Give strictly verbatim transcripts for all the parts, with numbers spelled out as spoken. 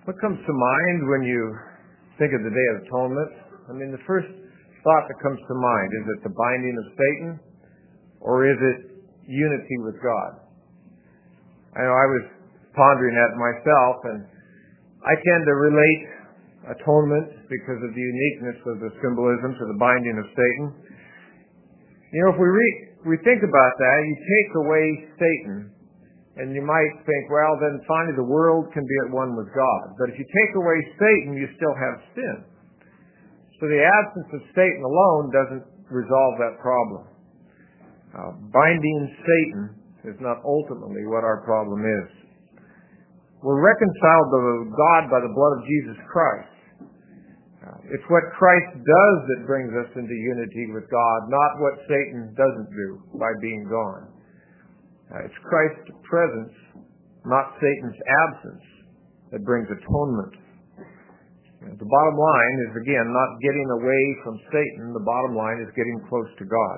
What comes to mind when you think of the Day of Atonement? I mean, the first thought that comes to mind, is it the binding of Satan, or is it unity with God? I know I was pondering that myself, and I tend to relate atonement because of the uniqueness of the symbolism to the binding of Satan. You know, if we re- we think about that, you take away Satan, and you might think, well, then finally the world can be at one with God. But if you take away Satan, you still have sin. So the absence of Satan alone doesn't resolve that problem. Uh, binding Satan is not ultimately what our problem is. We're reconciled to God by the blood of Jesus Christ. Uh, it's what Christ does that brings us into unity with God, not what Satan doesn't do by being gone. Uh, it's Christ's presence, not Satan's absence, that brings atonement. You know, the bottom line is, again, not getting away from Satan. The bottom line is getting close to God.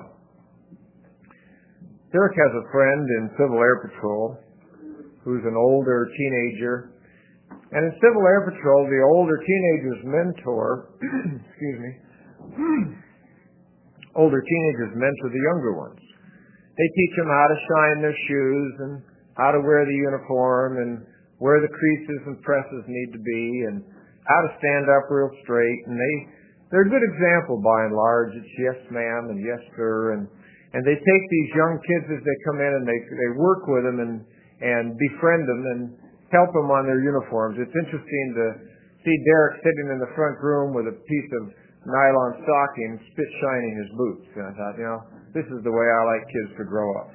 Derek has a friend in Civil Air Patrol who's an older teenager. And in Civil Air Patrol, the older teenager's mentor, excuse me, older teenagers mentor the younger ones. They teach them how to shine their shoes and how to wear the uniform and where the creases and presses need to be and how to stand up real straight. And they, they're a good example by and large. It's yes ma'am and yes sir. And, and they take these young kids as they come in and they, they work with them and, and befriend them and help them on their uniforms. It's interesting to see Derek sitting in the front room with a piece of nylon stocking, spit shining his boots. And I thought, you know, this is the way I like kids to grow up.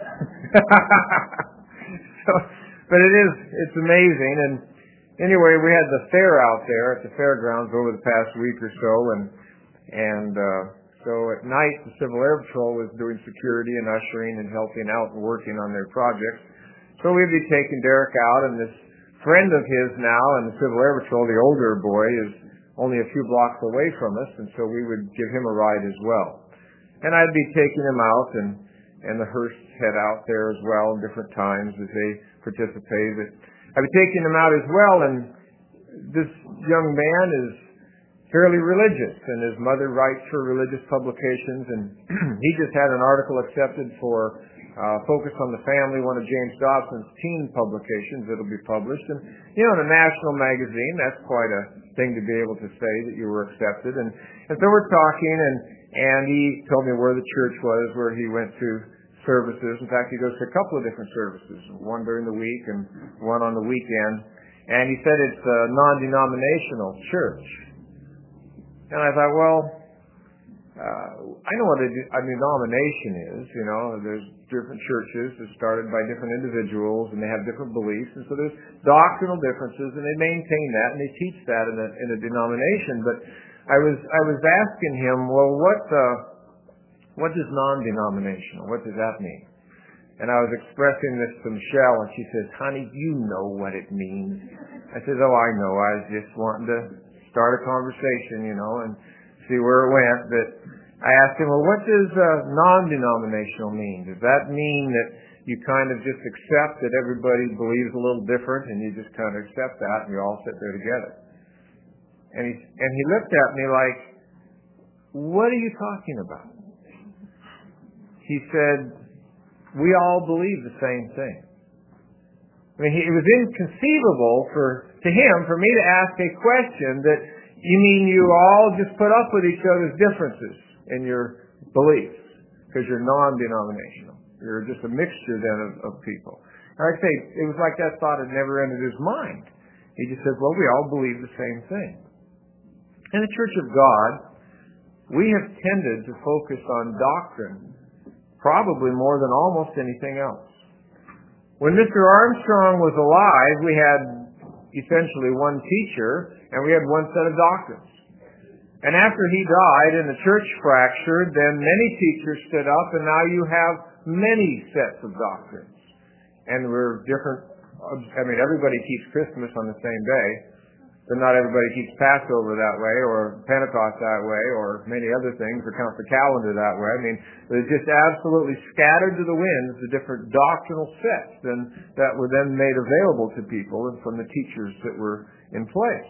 so, but it is, it's amazing. And anyway, we had the fair out there at the fairgrounds over the past week or so. And, and, uh, so at night, the Civil Air Patrol was doing security and ushering and helping out and working on their projects. So we'd be taking Derek out, and this friend of his now in the Civil Air Patrol, the older boy, is only a few blocks away from us, and so we would give him a ride as well. And I'd be taking him out, and, and the Hearsts head out there as well at different times as they participate. But I'd be taking him out as well, and this young man is fairly religious, and his mother writes for religious publications, and he just had an article accepted for uh, Focus on the Family, one of James Dobson's teen publications that'll be published. And, you know, in a national magazine, that's quite a thing to be able to say that you were accepted. And, and so we're talking, and, and he told me where the church was, where he went to services. In fact, he goes to a couple of different services, one during the week and one on the weekend. And he said it's a non-denominational church. And I thought, well, uh, I know what a, a denomination is. You know, there's different churches that started by different individuals, and they have different beliefs, and so there's doctrinal differences, and they maintain that, and they teach that in a, in a denomination. But I was I was asking him, well, what uh, what is non-denominational? What does that mean? And I was expressing this to Michelle, and she says, honey, you know what it means. I said, oh, I know. I was just wanting to start a conversation, you know, and see where it went. But I asked him, well, what does uh, non-denominational mean? Does that mean that you kind of just accept that everybody believes a little different, and you just kind of accept that, and you all sit there together? And he, and he looked at me like, what are you talking about? He said, we all believe the same thing. I mean, he, it was inconceivable for to him for me to ask a question that, you mean you all just put up with each other's differences in your beliefs because you're non-denominational. You're just a mixture then of, of people. And like I say, it was like that thought had never entered his mind. He just said, well, we all believe the same thing. In the Church of God, we have tended to focus on doctrine probably more than almost anything else. When Mister Armstrong was alive, we had essentially one teacher, and we had one set of doctrines. And after he died and the church fractured, then many teachers stood up, and now you have many sets of doctrines. And we're different. I mean, everybody keeps Christmas on the same day, that not everybody keeps Passover that way, or Pentecost that way, or many other things, or counts the calendar that way. I mean, they're just absolutely scattered to the winds, the different doctrinal sets then, that were then made available to people and from the teachers that were in place.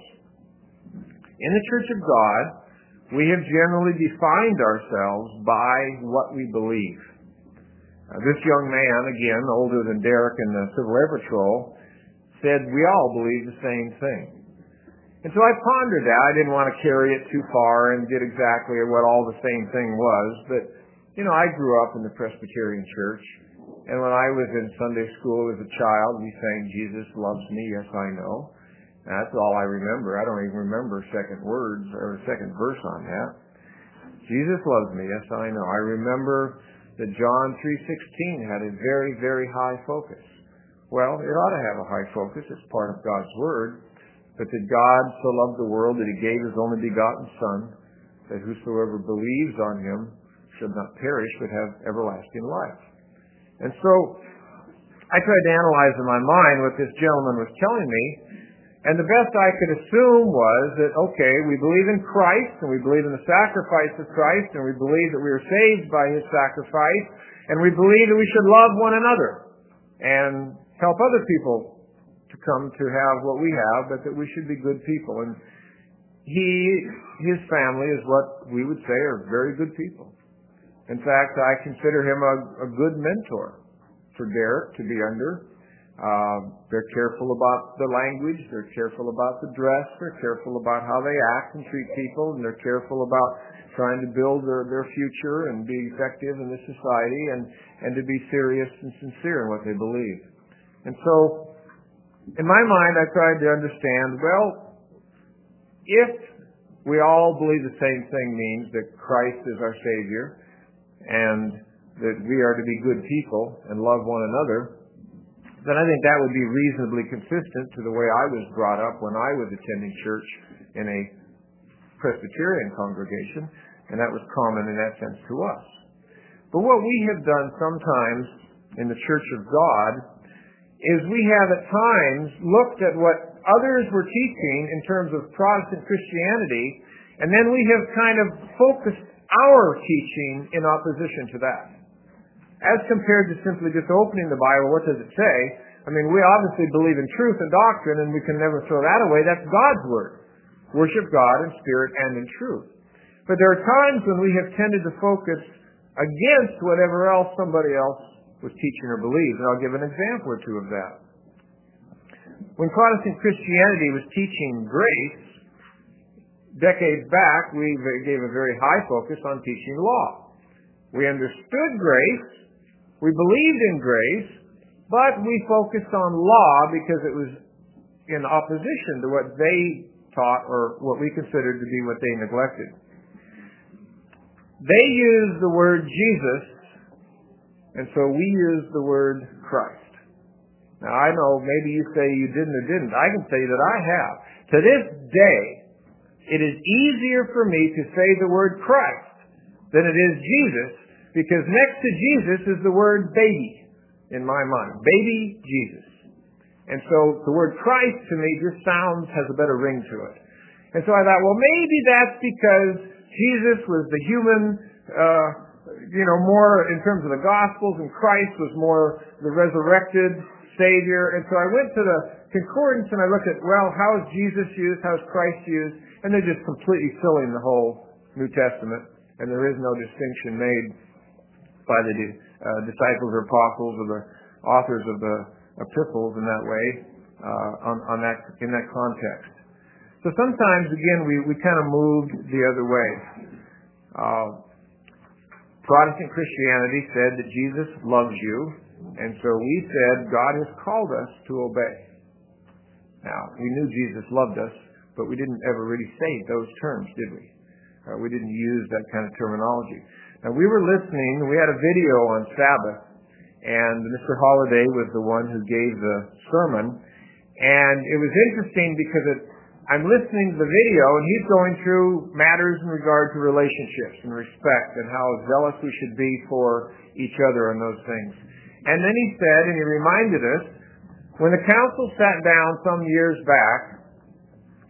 In the Church of God, we have generally defined ourselves by what we believe. Uh, this young man, again, older than Derek in the Civil Air Patrol, said we all believe the same thing. And so I pondered that. I didn't want to carry it too far and get exactly what all the same thing was. But, you know, I grew up in the Presbyterian Church. And when I was in Sunday school as a child, we sang, Jesus loves me, yes I know. And that's all I remember. I don't even remember second words or second verse on that. Jesus loves me, yes I know. I remember that John three sixteen had a very, very high focus. Well, it ought to have a high focus. It's part of God's Word. But that God so loved the world that He gave His only begotten Son, that whosoever believes on Him should not perish but have everlasting life. And so I tried to analyze in my mind what this gentleman was telling me, and the best I could assume was that, okay, we believe in Christ, and we believe in the sacrifice of Christ, and we believe that we are saved by His sacrifice, and we believe that we should love one another and help other people to come to have what we have, but that we should be good people. And he, his family is what we would say are very good people. In fact, I consider him a, a good mentor for Derek to be under. Uh, they're careful about the language, they're careful about the dress, they're careful about how they act and treat people, and they're careful about trying to build their, their future and be effective in this society, and, and to be serious and sincere in what they believe. And so, in my mind, I tried to understand, well, if we all believe the same thing means that Christ is our Savior and that we are to be good people and love one another, then I think that would be reasonably consistent to the way I was brought up when I was attending church in a Presbyterian congregation, and that was common in that sense to us. But what we have done sometimes in the Church of God is we have at times looked at what others were teaching in terms of Protestant Christianity, and then we have kind of focused our teaching in opposition to that. As compared to simply just opening the Bible, what does it say? I mean, we obviously believe in truth and doctrine, and we can never throw that away. That's God's Word. Worship God in spirit and in truth. But there are times when we have tended to focus against whatever else somebody else was teaching or believed. And I'll give an example or two of that. When Protestant Christianity was teaching grace, decades back, we gave a very high focus on teaching law. We understood grace, we believed in grace, but we focused on law because it was in opposition to what they taught or what we considered to be what they neglected. They used the word Jesus, and so we use the word Christ. Now, I know maybe you say you didn't or didn't. I can say that I have. To this day, it is easier for me to say the word Christ than it is Jesus, because next to Jesus is the word baby in my mind. Baby Jesus. And so the word Christ to me just sounds, has a better ring to it. And so I thought, well, maybe that's because Jesus was the human, uh, you know, more in terms of the Gospels, and Christ was more the resurrected Savior. And so I went to the concordance and I looked at, well, how is Jesus used? How is Christ used? And they're just completely filling the whole New Testament. And there is no distinction made by the uh, disciples or apostles or the authors of the epistles in that way, uh, on, on that, in that context. So sometimes, again, we, we kind of moved the other way. Uh, Protestant Christianity said that Jesus loves you, and so we said God has called us to obey. Now, we knew Jesus loved us, but we didn't ever really say those terms, did we? Uh, we didn't use that kind of terminology. Now, we were listening, we had a video on Sabbath, and Mister Holliday was the one who gave the sermon, and it was interesting because it, I'm listening to the video, and he's going through matters in regard to relationships and respect and how zealous we should be for each other and those things. And then he said, and he reminded us, when the council sat down some years back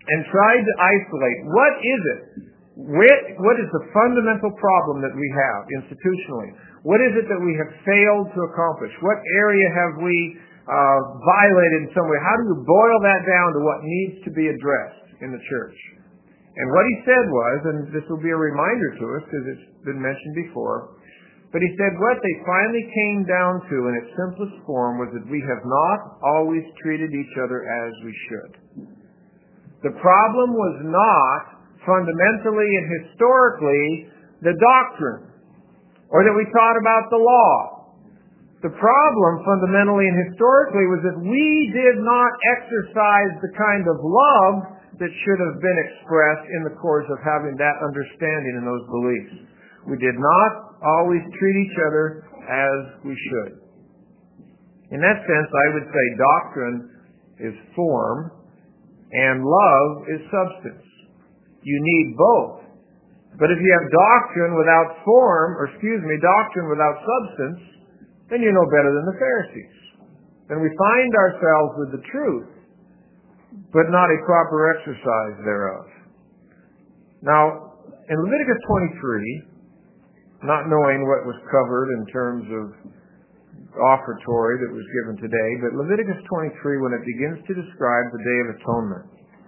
and tried to isolate what is it? What is the fundamental problem that we have institutionally? What is it that we have failed to accomplish? What area have we uh, violated in some way? How do you boil that down to what needs to be addressed in the church? And what he said was, and this will be a reminder to us because it's been mentioned before, but he said what they finally came down to in its simplest form was that we have not always treated each other as we should. The problem was not fundamentally and historically the doctrine, or that we taught about the law. The problem fundamentally and historically was that we did not exercise the kind of love that should have been expressed in the course of having that understanding and those beliefs. We did not always treat each other as we should. In that sense, I would say doctrine is form and love is substance. You need both. But if you have doctrine without form, or excuse me, doctrine without substance, then you're no better than the Pharisees. Then we find ourselves with the truth, but not a proper exercise thereof. Now, in Leviticus twenty-three, not knowing what was covered in terms of offertory that was given today, but Leviticus twenty-three, when it begins to describe the Day of Atonement,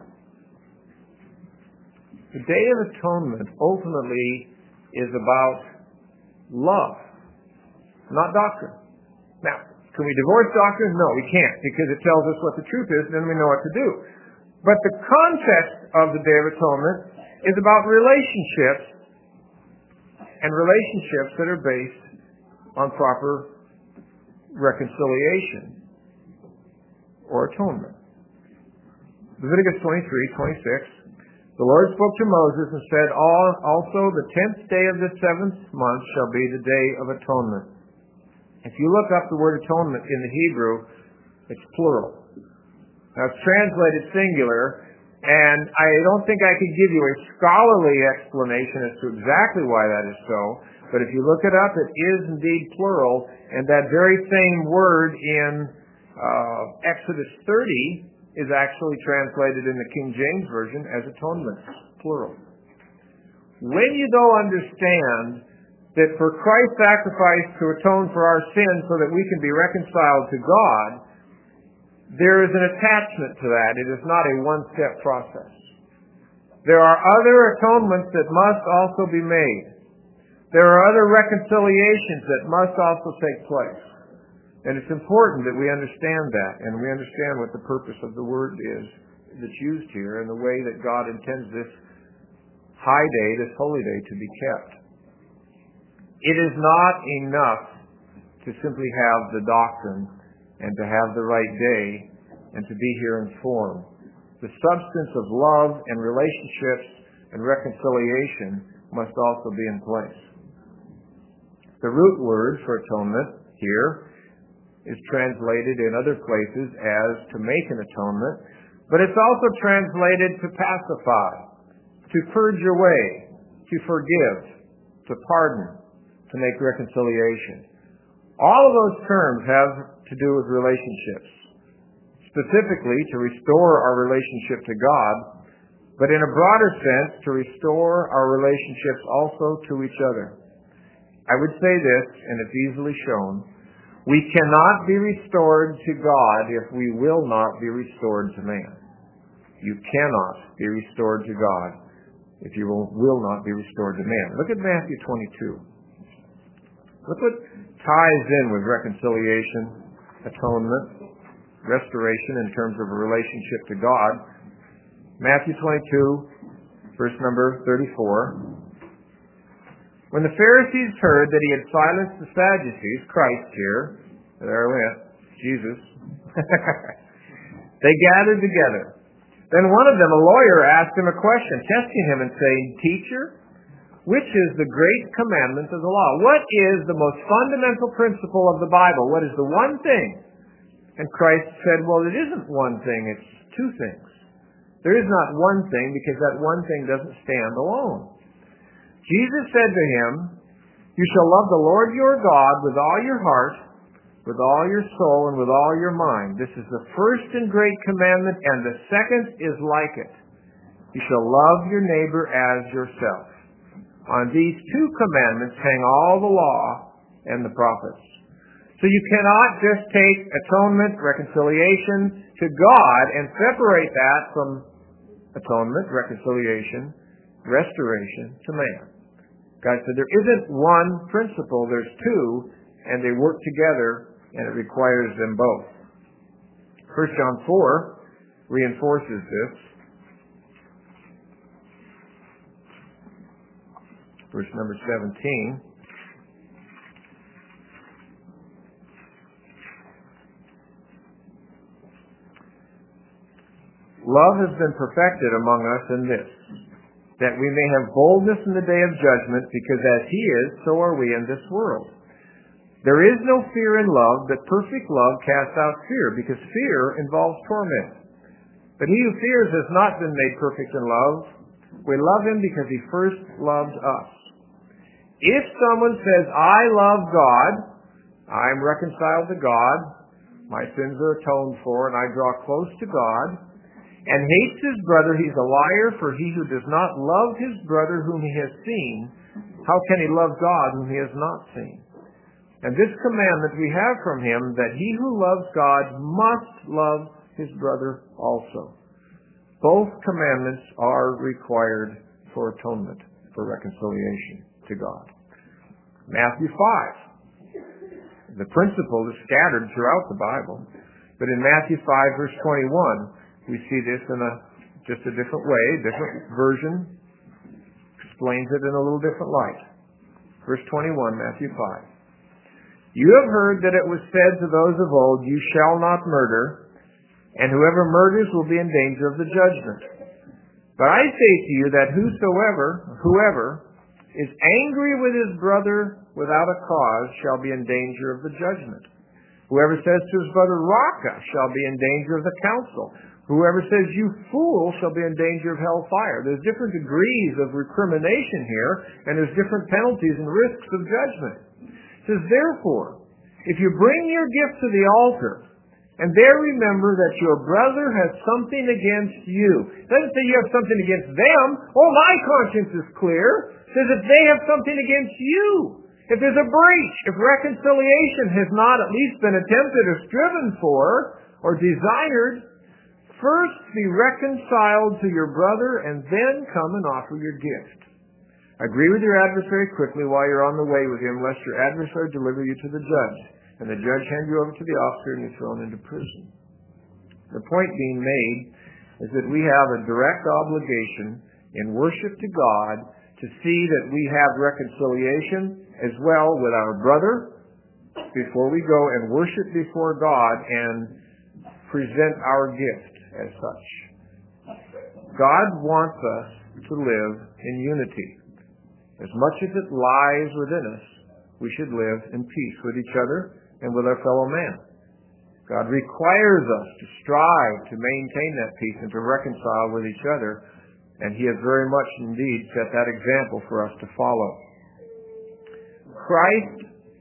the Day of Atonement ultimately is about love, not doctrine. Now, can we divorce doctrine? No, we can't, because it tells us what the truth is, and then we know what to do. But the context of the Day of Atonement is about relationships, and relationships that are based on proper reconciliation or atonement. Leviticus twenty-three, twenty-six, the Lord spoke to Moses and said, also the tenth day of the seventh month shall be the Day of Atonement. If you look up the word atonement in the Hebrew, it's plural. Now it's translated singular, and I don't think I could give you a scholarly explanation as to exactly why that is so, but if you look it up, it is indeed plural, and that very same word in uh, Exodus thirty is actually translated in the King James Version as atonement, plural. When you though understand that for Christ's sacrifice to atone for our sins so that we can be reconciled to God, there is an attachment to that. It is not a one-step process. There are other atonements that must also be made. There are other reconciliations that must also take place. And it's important that we understand that, and we understand what the purpose of the word is that's used here and the way that God intends this high day, this holy day, to be kept. It is not enough to simply have the doctrine and to have the right day and to be here in form. The substance of love and relationships and reconciliation must also be in place. The root word for atonement here is translated in other places as to make an atonement, but it's also translated to pacify, to purge away, to forgive, to pardon, to make reconciliation. All of those terms have to do with relationships, specifically to restore our relationship to God, but in a broader sense, to restore our relationships also to each other. I would say this, and it's easily shown, we cannot be restored to God if we will not be restored to man. You cannot be restored to God if you will, will not be restored to man. Look at Matthew twenty-two. Look what ties in with reconciliation, atonement, restoration in terms of a relationship to God. Matthew twenty-two, verse number thirty-four. When the Pharisees heard that he had silenced the Sadducees, Christ here, there I went, Jesus, they gathered together. Then one of them, a lawyer, asked him a question, testing him and saying, Teacher, which is the great commandment of the law? What is the most fundamental principle of the Bible? What is the one thing? And Christ said, well, it isn't one thing, it's two things. There is not one thing because that one thing doesn't stand alone. Jesus said to him, you shall love the Lord your God with all your heart, with all your soul, and with all your mind. This is the first and great commandment, and the second is like it. You shall love your neighbor as yourself. On these two commandments hang all the law and the prophets. So you cannot just take atonement, reconciliation to God and separate that from atonement, reconciliation, restoration to man. God said there isn't one principle, there's two, and they work together, and it requires them both. First John four reinforces this. Verse number seventeen. Love has been perfected among us in this, that we may have boldness in the day of judgment, because as He is, so are we in this world. There is no fear in love, but perfect love casts out fear, because fear involves torment. But he who fears has not been made perfect in love. We love him because he first loved us. If someone says, I love God, I am reconciled to God, my sins are atoned for, and I draw close to God, and hates his brother, he's a liar, for he who does not love his brother whom he has seen, how can he love God whom he has not seen? And this commandment we have from him, that he who loves God must love his brother also. Both commandments are required for atonement, for reconciliation to God. Matthew five. The principle is scattered throughout the Bible, but in Matthew five, verse twenty-one, we see this in a just a different way, different version, explains it in a little different light. Verse twenty-one, Matthew five. You have heard that it was said to those of old, you shall not murder, and whoever murders will be in danger of the judgment. But I say to you that whosoever, whoever, is angry with his brother without a cause shall be in danger of the judgment. Whoever says to his brother, Raka, shall be in danger of the council. Whoever says, you fool, shall be in danger of hellfire. There's different degrees of recrimination here, and there's different penalties and risks of judgment. It says, therefore, if you bring your gift to the altar, and there remember that your brother has something against you. It doesn't say you have something against them. Oh, my conscience is clear. It says if they have something against you. If there's a breach, if reconciliation has not at least been attempted or striven for or desired, first be reconciled to your brother and then come and offer your gift. Agree with your adversary quickly while you're on the way with him, lest your adversary deliver you to the judge, and the judge hand you over to the officer and you're thrown into prison. The point being made is that we have a direct obligation in worship to God to see that we have reconciliation as well with our brother before we go and worship before God and present our gift as such. God wants us to live in unity. As much as it lies within us, we should live in peace with each other and with our fellow man. God requires us to strive to maintain that peace and to reconcile with each other, and He has very much indeed set that example for us to follow. Christ,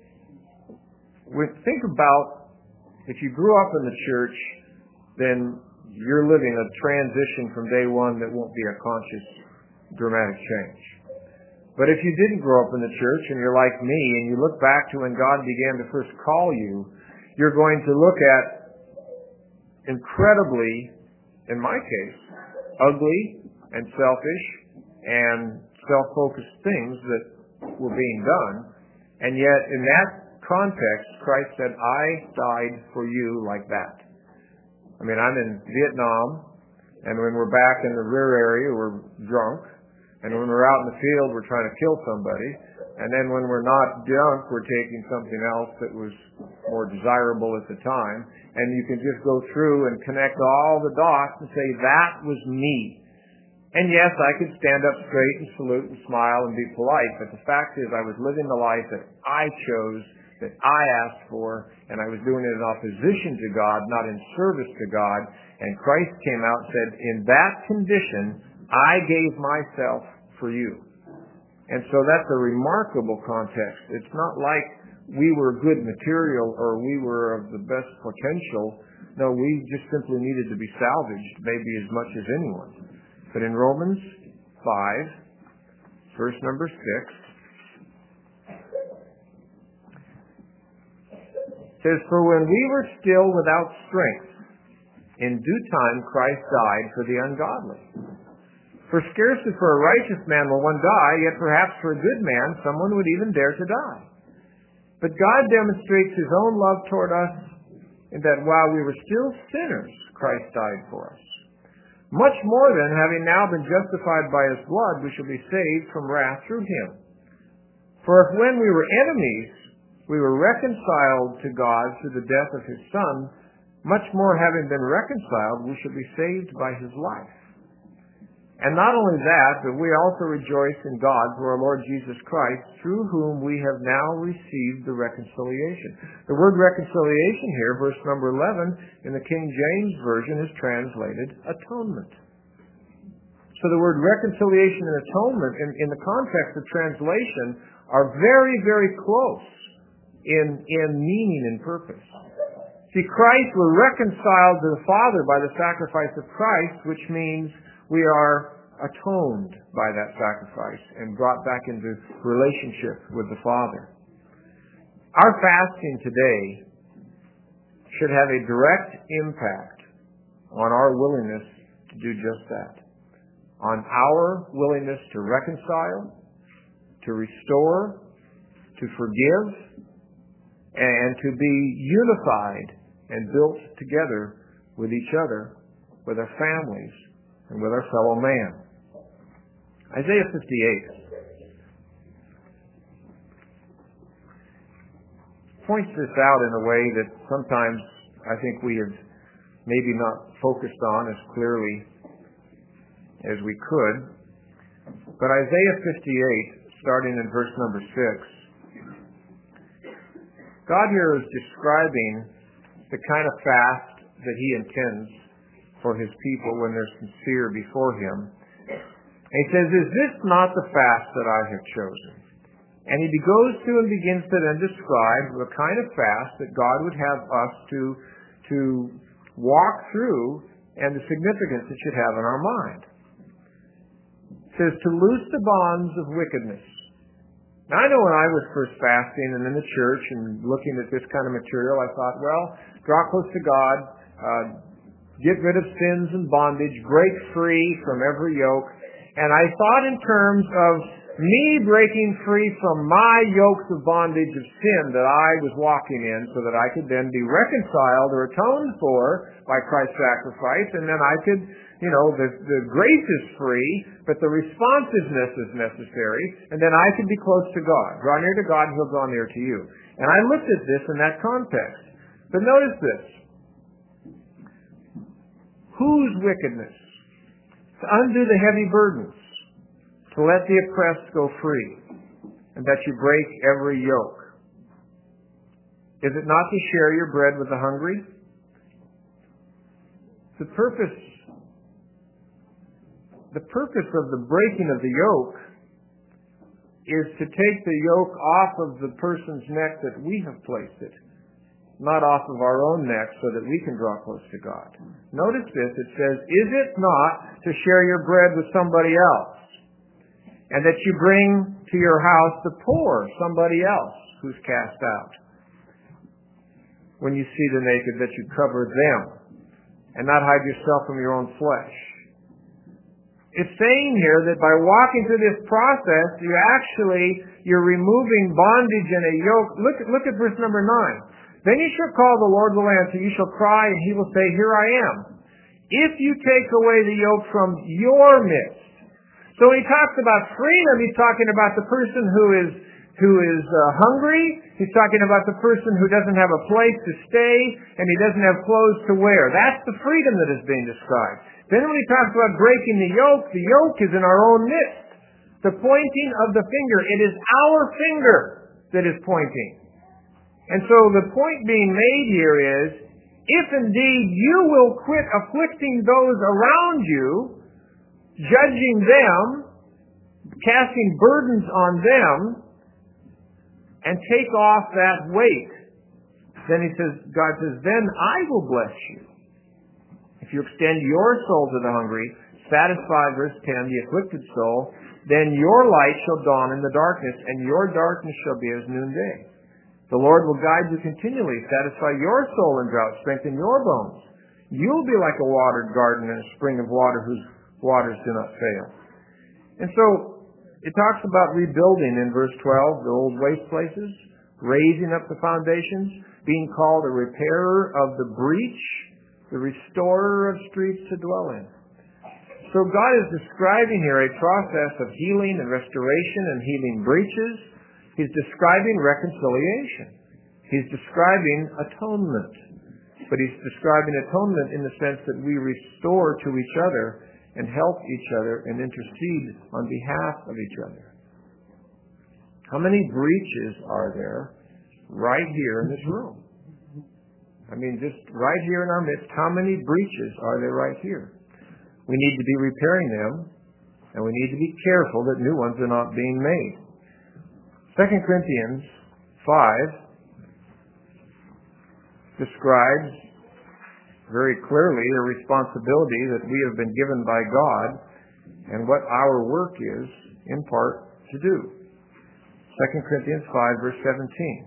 think about, if you grew up in the church, then you're living a transition from day one that won't be a conscious, dramatic change. But if you didn't grow up in the church and you're like me and you look back to when God began to first call you, you're going to look at incredibly, in my case, ugly and selfish and self-focused things that were being done. And yet in that context, Christ said, I died for you like that. I mean, I'm in Vietnam, and when we're back in the rear area, we're drunk. And when we're out in the field, we're trying to kill somebody. And then when we're not drunk, we're taking something else that was more desirable at the time. And you can just go through and connect all the dots and say, that was me. And yes, I could stand up straight and salute and smile and be polite. But the fact is, I was living the life that I chose, that I asked for, and I was doing it in opposition to God, not in service to God. And Christ came out and said, in that condition, I gave myself for you. And so that's a remarkable context. It's not like we were good material or we were of the best potential. No, we just simply needed to be salvaged, maybe as much as anyone. But in Romans five, verse number six, it says, "For when we were still without strength, in due time Christ died for the ungodly. For scarcely for a righteous man will one die, yet perhaps for a good man someone would even dare to die. But God demonstrates His own love toward us in that while we were still sinners, Christ died for us. Much more then, having now been justified by His blood, we shall be saved from wrath through Him. For if when we were enemies, we were reconciled to God through the death of His Son, much more having been reconciled, we shall be saved by His life. And not only that, but we also rejoice in God through our Lord Jesus Christ, through whom we have now received the reconciliation." The word reconciliation here, verse number eleven, in the King James Version is translated atonement. So the word reconciliation and atonement, in, in the context of translation, are very, very close in, in meaning and purpose. See, Christ, we're reconciled to the Father by the sacrifice of Christ, which means we are atoned by that sacrifice and brought back into relationship with the Father. Our fasting today should have a direct impact on our willingness to do just that, on our willingness to reconcile, to restore, to forgive, and to be unified and built together with each other, with our families, and with our fellow man. Isaiah fifty-eight points this out in a way that sometimes I think we have maybe not focused on as clearly as we could. But Isaiah fifty-eight, starting in verse number six, God here is describing the kind of fast that He intends for His people when they're sincere before Him. And He says, "Is this not the fast that I have chosen?" And He goes through and begins to then describe the kind of fast that God would have us to, to walk through and the significance it should have in our mind. It says, "To loose the bonds of wickedness." Now, I know when I was first fasting and in the church and looking at this kind of material, I thought, well, draw close to God, uh, get rid of sins and bondage, break free from every yoke. And I thought in terms of me breaking free from my yokes of bondage of sin that I was walking in so that I could then be reconciled or atoned for by Christ's sacrifice. And then I could, you know, the, the grace is free, but the responsiveness is necessary. And then I could be close to God. Draw near to God and He'll draw near to you. And I looked at this in that context. But notice this. Whose wickedness? To undo the heavy burdens, to let the oppressed go free, and that you break every yoke. Is it not to share your bread with the hungry? The purpose, the purpose of the breaking of the yoke is to take the yoke off of the person's neck that we have placed it, not off of our own neck so that we can draw close to God. Notice this, it says, "Is it not to share your bread with somebody else? And that you bring to your house the poor, somebody else who's cast out. When you see the naked, that you cover them, and not hide yourself from your own flesh." It's saying here that by walking through this process, you actually, you're removing bondage and a yoke. Look, look at verse number nine. "Then you shall call, the Lord will answer. You shall cry, and He will say, Here I am. If you take away the yoke from your midst." So when He talks about freedom, He's talking about the person who is who is uh, hungry. He's talking about the person who doesn't have a place to stay, and he doesn't have clothes to wear. That's the freedom that is being described. Then when He talks about breaking the yoke, the yoke is in our own midst. The pointing of the finger. It is our finger that is pointing. And so the point being made here is, if indeed you will quit afflicting those around you, judging them, casting burdens on them, and take off that weight, then He says, God says, then I will bless you. If you extend your soul to the hungry, satisfy, verse ten, the afflicted soul, then your light shall dawn in the darkness, and your darkness shall be as noonday. The Lord will guide you continually, satisfy your soul in drought, strengthen your bones. You'll be like a watered garden and a spring of water whose waters do not fail. And so, it talks about rebuilding in verse twelve, the old waste places, raising up the foundations, being called a repairer of the breach, the restorer of streets to dwell in. So God is describing here a process of healing and restoration and healing breaches. He's describing reconciliation. He's describing atonement. But he's describing atonement in the sense that we restore to each other and help each other and intercede on behalf of each other. How many breaches are there right here in this room? I mean, just right here in our midst, how many breaches are there right here? We need to be repairing them, and we need to be careful that new ones are not being made. Second Corinthians five describes very clearly the responsibility that we have been given by God and what our work is, in part, to do. Second Corinthians five, verse seventeen.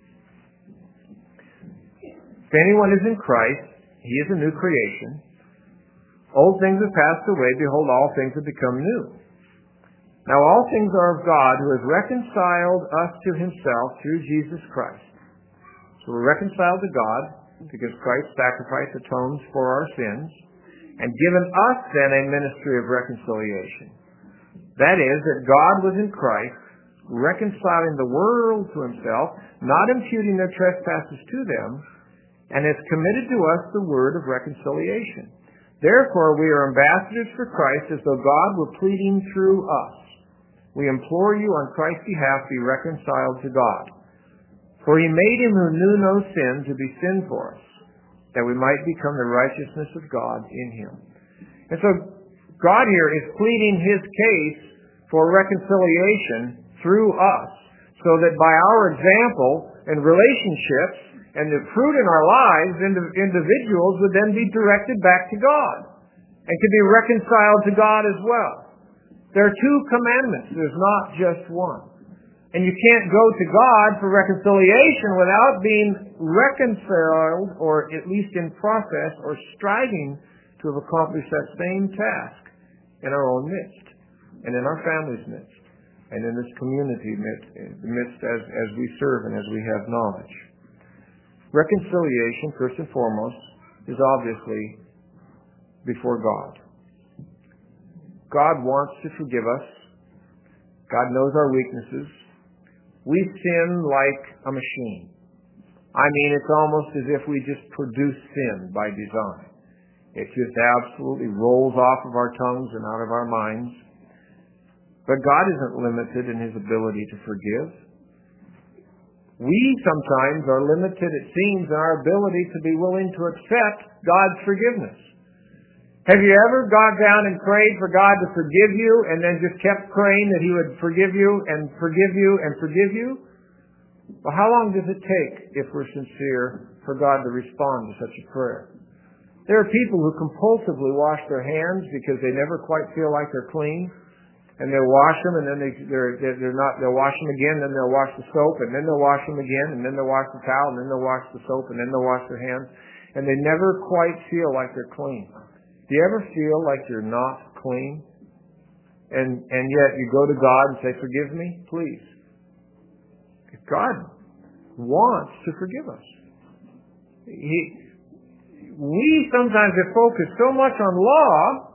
If anyone is in Christ, he is a new creation. Old things have passed away. Behold, all things have become new. Now all things are of God, who has reconciled us to himself through Jesus Christ. So we're reconciled to God because Christ's sacrifice atones for our sins, and given us then a ministry of reconciliation. That is, that God was in Christ, reconciling the world to himself, not imputing their trespasses to them, and has committed to us the word of reconciliation. Therefore, we are ambassadors for Christ, as though God were pleading through us. We implore you on Christ's behalf, be reconciled to God. For he made him who knew no sin to be sin for us, that we might become the righteousness of God in him. And so, God here is pleading his case for reconciliation through us, so that by our example and relationships and the fruit in our lives, individuals would then be directed back to God and could be reconciled to God as well. There are two commandments. There's not just one. And you can't go to God for reconciliation without being reconciled, or at least in process, or striving to have accomplished that same task in our own midst, and in our family's midst, and in this community midst as, as we serve and as we have knowledge. Reconciliation, first and foremost, is obviously before God. God wants to forgive us. God knows our weaknesses. We sin like a machine. I mean, it's almost as if we just produce sin by design. It just absolutely rolls off of our tongues and out of our minds. But God isn't limited in his ability to forgive. We sometimes are limited, it seems, in our ability to be willing to accept God's forgiveness. Have you ever got down and prayed for God to forgive you and then just kept praying that he would forgive you and forgive you and forgive you? Well, how long does it take, if we're sincere, for God to respond to such a prayer? There are people who compulsively wash their hands because they never quite feel like they're clean. And they'll wash them, and then they, they're, they're not, they'll wash them again, then they'll wash the soap, and then they'll wash them again, and then they'll wash the towel, and then they'll wash the soap, and then they'll wash their hands. And they never quite feel like they're clean. Do you ever feel like you're not clean? And, and yet you go to God and say, forgive me, please. God wants to forgive us. He, we sometimes have focused so much on law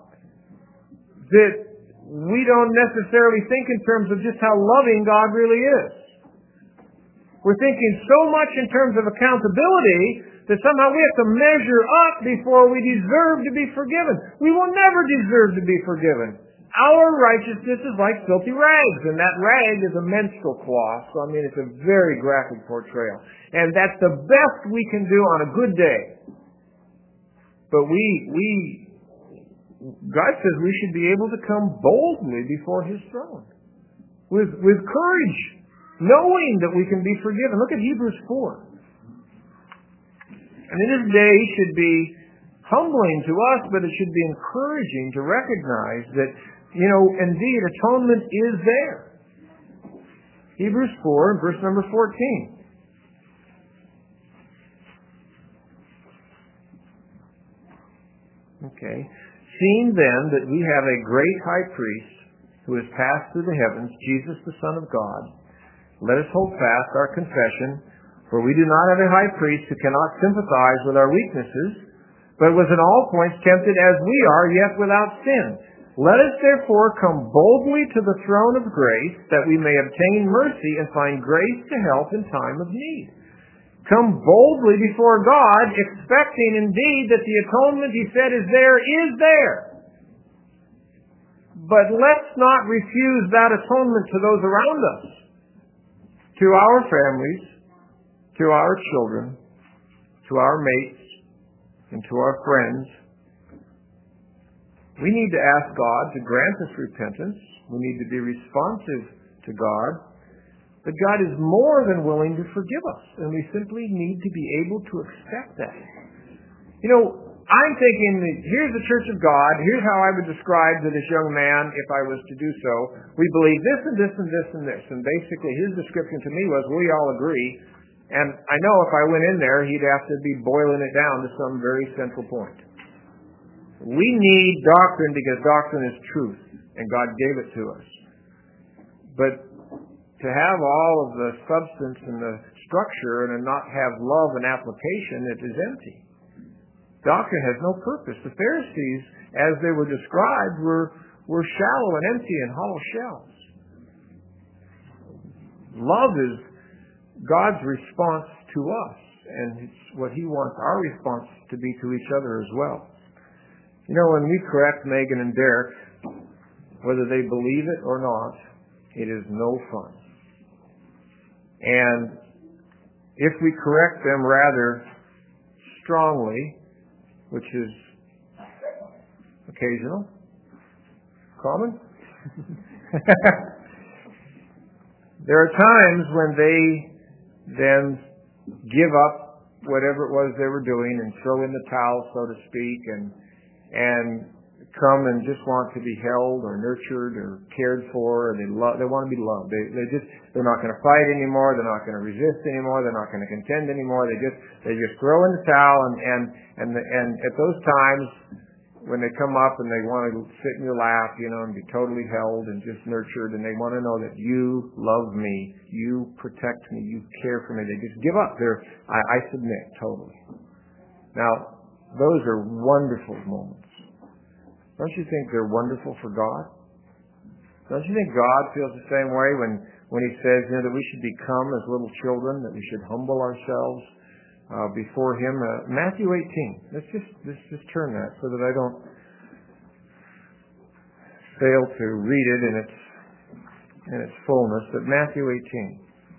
that we don't necessarily think in terms of just how loving God really is. We're thinking so much in terms of accountability that somehow we have to measure up before we deserve to be forgiven. We will never deserve to be forgiven. Our righteousness is like filthy rags, and that rag is a menstrual cloth. So, I mean, it's a very graphic portrayal. And that's the best we can do on a good day. But we, we, God says we should be able to come boldly before his throne. With, with courage, knowing that we can be forgiven. Look at Hebrews four. And in this day should be humbling to us, but it should be encouraging to recognize that, you know, indeed, atonement is there. Hebrews four, verse number fourteen. Okay. Seeing then that we have a great high priest who has passed through the heavens, Jesus the Son of God, let us hold fast our confession, for we do not have a high priest who cannot sympathize with our weaknesses, but was in all points tempted as we are, yet without sin. Let us therefore come boldly to the throne of grace, that we may obtain mercy and find grace to help in time of need. Come boldly before God, expecting indeed that the atonement He said is there, is there. But let's not refuse that atonement to those around us, to our families, to our children, to our mates, and to our friends. We need to ask God to grant us repentance. We need to be responsive to God. But God is more than willing to forgive us, and we simply need to be able to accept that. You know, I'm thinking, here's the Church of God, here's how I would describe to this young man if I was to do so. We believe this and this and this and this. And basically his description to me was, we all agree. And I know if I went in there, he'd have to be boiling it down to some very central point. We need doctrine because doctrine is truth, and God gave it to us. But to have all of the substance and the structure and not have love and application, it is empty. Doctrine has no purpose. The Pharisees, as they were described, were, were shallow and empty and hollow shells. Love is God's response to us, and it's what He wants our response to be to each other as well. You know, when we correct Megan and Derek, whether they believe it or not, it is no fun. And if we correct them rather strongly, which is occasional, common, there are times when they then give up whatever it was they were doing and throw in the towel, so to speak, and and come and just want to be held or nurtured or cared for, or they love, they want to be loved. They, they just, they're not going to fight anymore. They're not going to resist anymore. They're not going to contend anymore. They just, they just throw in the towel, and and and, the, and at those times when they come up and they want to sit in your lap, you know, and be totally held and just nurtured, and they want to know that you love me, you protect me, you care for me. They just give up. They're, I, I submit totally. Now, those are wonderful moments. Don't you think they're wonderful for God? Don't you think God feels the same way when, when He says, you know, that we should become as little children, that we should humble ourselves uh, before Him? Uh, Matthew eighteen. Let's just let's just turn that so that I don't fail to read it in its in its fullness. But Matthew eighteen.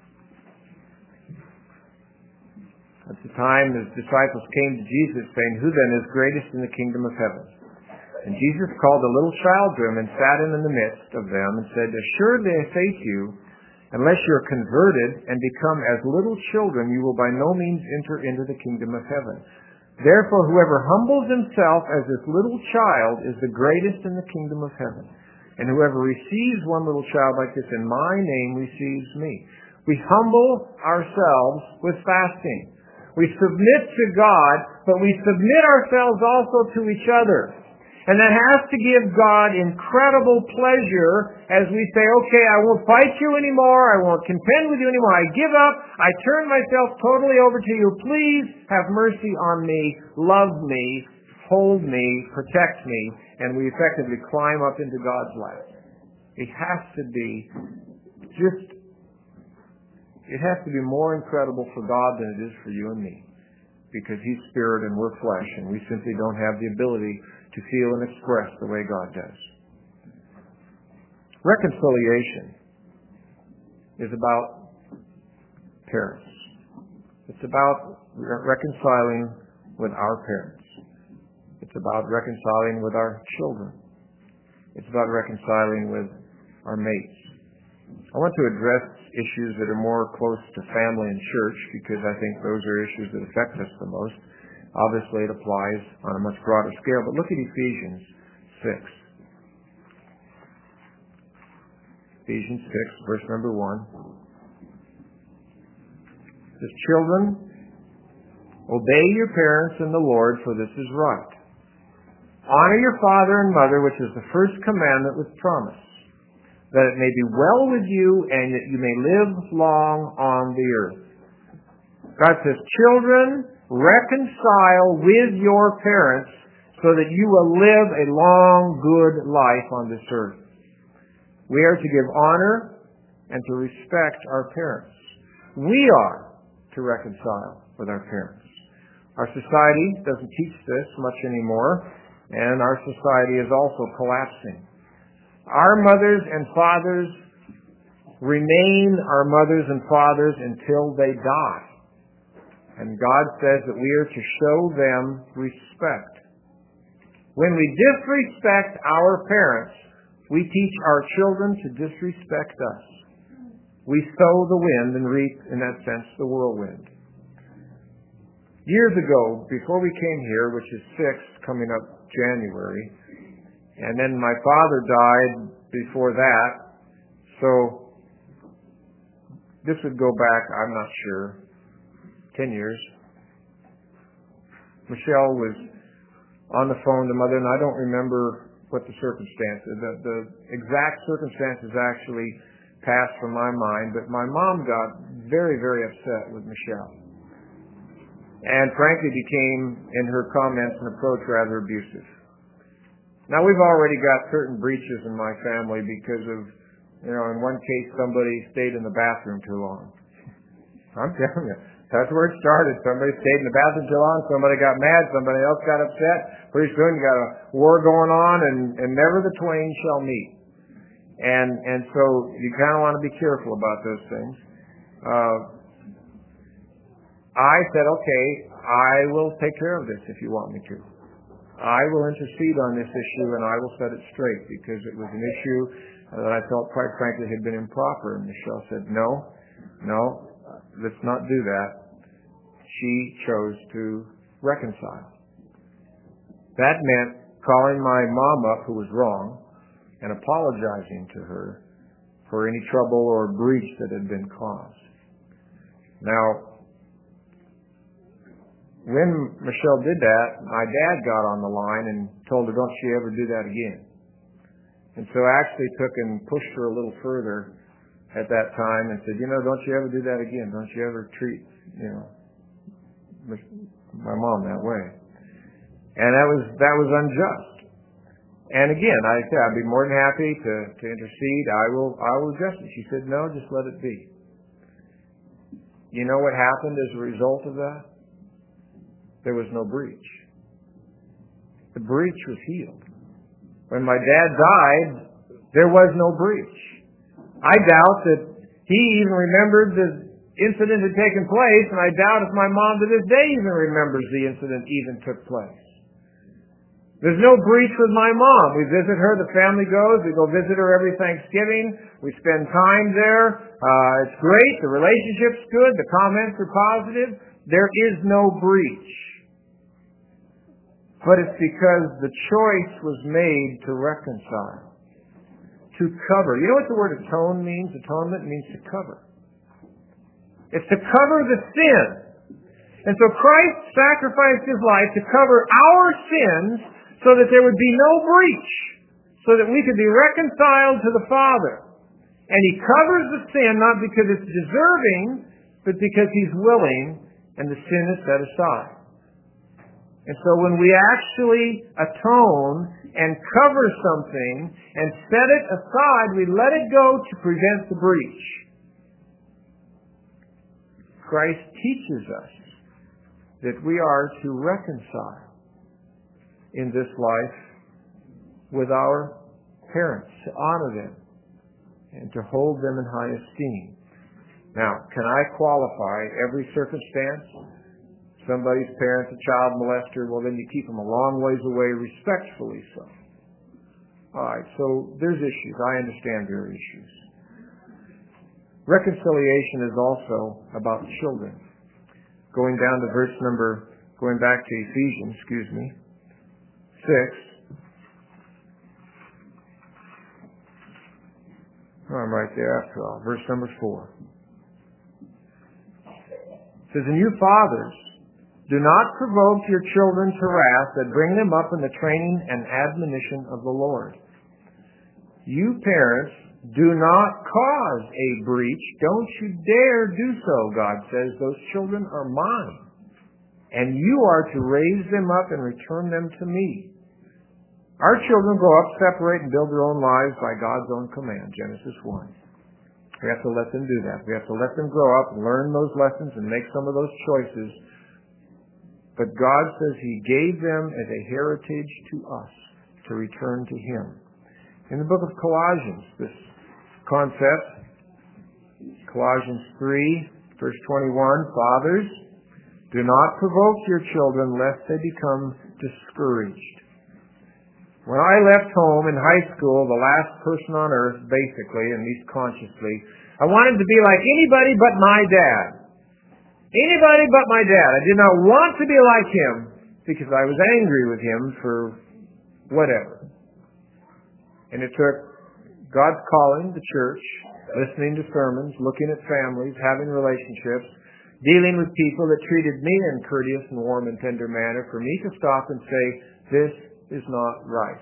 At the time His disciples came to Jesus saying, "Who then is greatest in the kingdom of heaven?" And Jesus called a little child to Him and sat Him in the midst of them and said, "Assuredly I say to you, unless you are converted and become as little children, you will by no means enter into the kingdom of heaven. Therefore, whoever humbles himself as this little child is the greatest in the kingdom of heaven. And whoever receives one little child like this in my name receives me." We humble ourselves with fasting. We submit to God, but we submit ourselves also to each other. And that has to give God incredible pleasure as we say, okay, I won't fight you anymore. I won't contend with you anymore. I give up. I turn myself totally over to you. Please have mercy on me. Love me. Hold me. Protect me. And we effectively climb up into God's lap. It has to be just, it has to be more incredible for God than it is for you and me. Because He's spirit and we're flesh, and we simply don't have the ability to feel and express the way God does. Reconciliation is about parents. It's about re- reconciling with our parents. It's about reconciling with our children. It's about reconciling with our mates. I want to address issues that are more close to family and church because I think those are issues that affect us the most. obviously it applies on a much broader scale. But look at Ephesians six. Ephesians six, verse number one. It says, "Children, obey your parents in the Lord, for this is right. Honor your father and mother, which is the first commandment with promise, that it may be well with you and that you may live long on the earth." God says, children, reconcile with your parents so that you will live a long, good life on this earth. We are to give honor and to respect our parents. We are to reconcile with our parents. Our society doesn't teach this much anymore, and our society is also collapsing. Our mothers and fathers remain our mothers and fathers until they die. And God says that we are to show them respect. When we disrespect our parents, we teach our children to disrespect us. We sow the wind and reap, in that sense, the whirlwind. Years ago, before we came here, which is six, coming up January, and then my father died before that, so this would go back, I'm not sure, ten years. Michelle was on the phone to Mother, and I don't remember what the circumstances, the, the exact circumstances actually passed from my mind, but my mom got very, very upset with Michelle. And frankly became, in her comments and approach, rather abusive. Now, we've already got certain breaches in my family because of, you know, in one case somebody stayed in the bathroom too long. I'm telling you, that's where it started. Somebody stayed in the bathroom too long, somebody got mad, somebody else got upset. Pretty soon you got a war going on, and, and never the twain shall meet. And, and so you kind of want to be careful about those things. Uh, I said, okay, I will take care of this if you want me to. I will intercede on this issue and I will set it straight because it was an issue that I felt, quite frankly, had been improper. And Michelle said, no, no, let's not do that. She chose to reconcile. That meant calling my mom up, who was wrong, and apologizing to her for any trouble or breach that had been caused. Now, when Michelle did that, my dad got on the line and told her, don't she ever do that again. And so I actually took and pushed her a little further at that time and said, you know, don't you ever do that again. Don't you ever treat, you know, my mom that way. And that was, that was unjust. And again, I said, I'd be more than happy to, to intercede. I will, I will address it. She said, no, just let it be. You know what happened as a result of that? There was no breach. The breach was healed. When my dad died, there was no breach. I doubt that he even remembered the incident had taken place, and I doubt if my mom to this day even remembers the incident even took place. There's no breach with my mom. We visit her, the family goes, we go visit her every Thanksgiving, we spend time there, uh, it's great, the relationship's good, the comments are positive, there is no breach. But it's because the choice was made to reconcile, to cover. You know what the word atone means? Atonement means to cover. It's to cover the sin. And so Christ sacrificed his life to cover our sins so that there would be no breach, so that we could be reconciled to the Father. And he covers the sin not because it's deserving, but because he's willing and the sin is set aside. And so when we actually atone and cover something and set it aside, we let it go to prevent the breach. Christ teaches us that we are to reconcile in this life with our parents, to honor them and to hold them in high esteem. Now, can I qualify every circumstance? Somebody's parent's a child molester, well then you keep them a long ways away, respectfully so. Alright, so there's issues. I understand there are issues. Reconciliation is also about children. Going down to verse number going back to Ephesians, excuse me, six. Oh, I'm right there after all. Verse number four. It says, "And you fathers, do not provoke your children to wrath, but bring them up in the training and admonition of the Lord. You parents, do not cause a breach. Don't you dare do so," God says. "Those children are mine. And you are to raise them up and return them to me." Our children grow up, separate, and build their own lives by God's own command, Genesis one. We have to let them do that. We have to let them grow up and learn those lessons and make some of those choices. But God says He gave them as a heritage to us to return to Him. In the book of Colossians, this concept, Colossians three, verse twenty-one, "Fathers, do not provoke your children lest they become discouraged." When I left home in high school, the last person on earth, basically, at least consciously, I wanted to be like anybody but my dad. Anybody but my dad. I did not want to be like him because I was angry with him for whatever. And it took God's calling, the church, listening to sermons, looking at families, having relationships, dealing with people that treated me in a courteous and warm and tender manner for me to stop and say, "This is not right."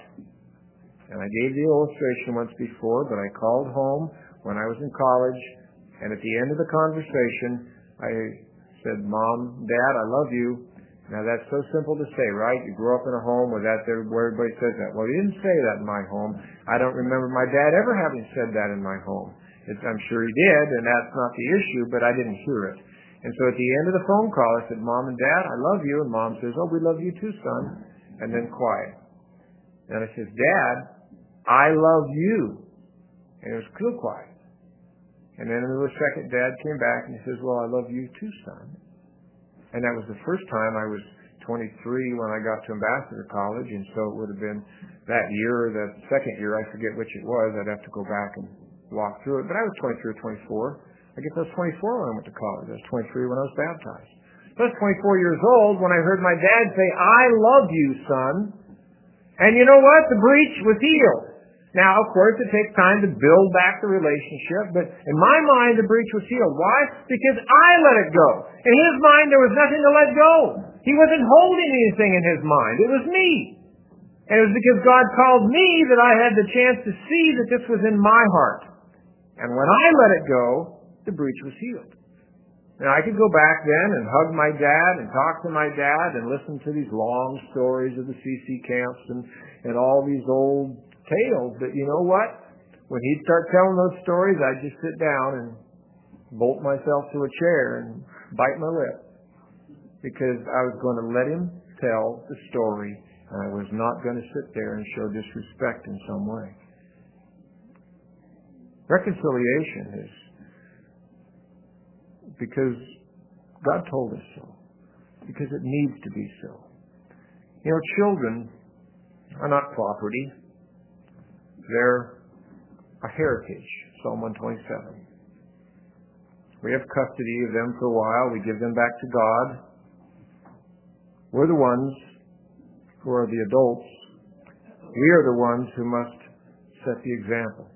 And I gave the illustration once before, but I called home when I was in college, and at the end of the conversation, I said, "Mom, Dad, I love you." Now that's so simple to say, right? You grew up in a home where that where everybody says that. Well, he didn't say that in my home. I don't remember my dad ever having said that in my home. It's, I'm sure he did, and that's not the issue, but I didn't hear it. And so at the end of the phone call, I said, "Mom and Dad, I love you." And Mom says, "Oh, we love you too, son." And then quiet. And I says, "Dad, I love you." And it was real quiet. And then in the second, Dad came back and he says, "Well, I love you too, son." And that was the first time. I was twenty-three when I got to Ambassador College, and so it would have been that year or that second year, I forget which it was. I'd have to go back and walk through it. But I was twenty-three or twenty-four. I guess I was twenty-four when I went to college. I was twenty-three when I was baptized. So I was twenty-four years old when I heard my dad say, "I love you, son." And you know what? The breach was healed. Now, of course, it takes time to build back the relationship, but in my mind, the breach was healed. Why? Because I let it go. In his mind, there was nothing to let go. He wasn't holding anything in his mind. It was me. And it was because God called me that I had the chance to see that this was in my heart. And when I let it go, the breach was healed. Now, I could go back then and hug my dad and talk to my dad and listen to these long stories of the C C camps and, and all these old tales. But you know what? When he'd start telling those stories, I'd just sit down and bolt myself to a chair and bite my lip. Because I was going to let him tell the story, and I was not going to sit there and show disrespect in some way. Reconciliation is because God told us so. Because it needs to be so. You know, children are not property. They're a heritage. Psalm one twenty-seven. We have custody of them for a while. We give them back to God. We're the ones who are the adults. We are the ones who must set the example.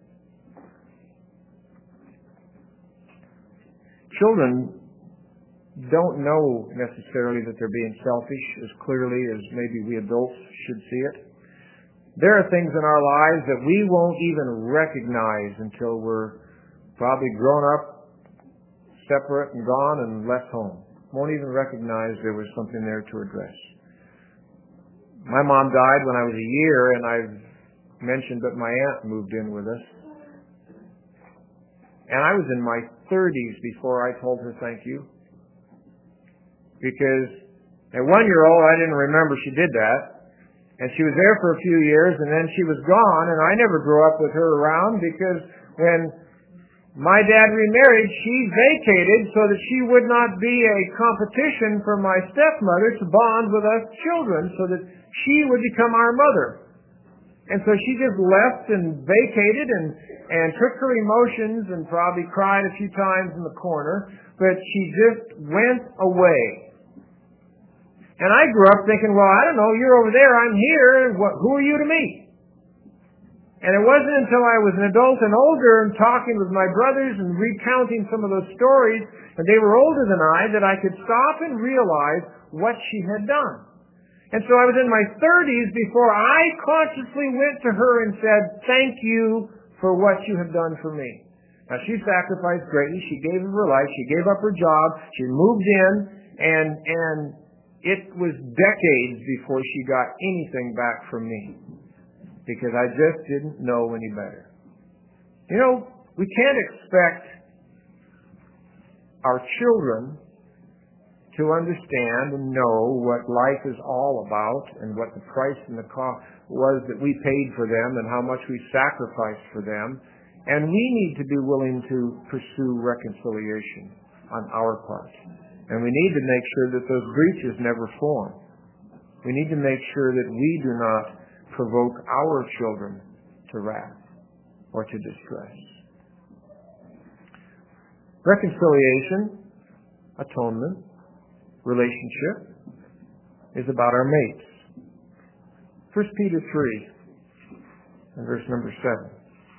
Children don't know necessarily that they're being selfish as clearly as maybe we adults should see it. There are things in our lives that we won't even recognize until we're probably grown up, separate and gone and left home. Won't even recognize there was something there to address. My mom died when I was a year, and I've mentioned that my aunt moved in with us. And I was in my thirties before I told her thank you. Because at one year old, I didn't remember she did that. And she was there for a few years, and then she was gone, and I never grew up with her around because when my dad remarried, she vacated so that she would not be a competition for my stepmother to bond with us children, so that she would become our mother. And so she just left and vacated and, and took her emotions and probably cried a few times in the corner, but she just went away. And I grew up thinking, well, I don't know, you're over there, I'm here, what, who are you to me? And it wasn't until I was an adult and older and talking with my brothers and recounting some of those stories, and they were older than I, that I could stop and realize what she had done. And so I was in my thirties before I consciously went to her and said, thank you for what you have done for me. Now, she sacrificed greatly. She gave of her life. She gave up her job. She moved in, and and it was decades before she got anything back from me because I just didn't know any better. You know, we can't expect our children to understand and know what life is all about and what the price and the cost was that we paid for them and how much we sacrificed for them. And we need to be willing to pursue reconciliation on our part. And we need to make sure that those breaches never form. We need to make sure that we do not provoke our children to wrath or to distress. Reconciliation, atonement, relationship is about our mates. First Peter three and verse number seven.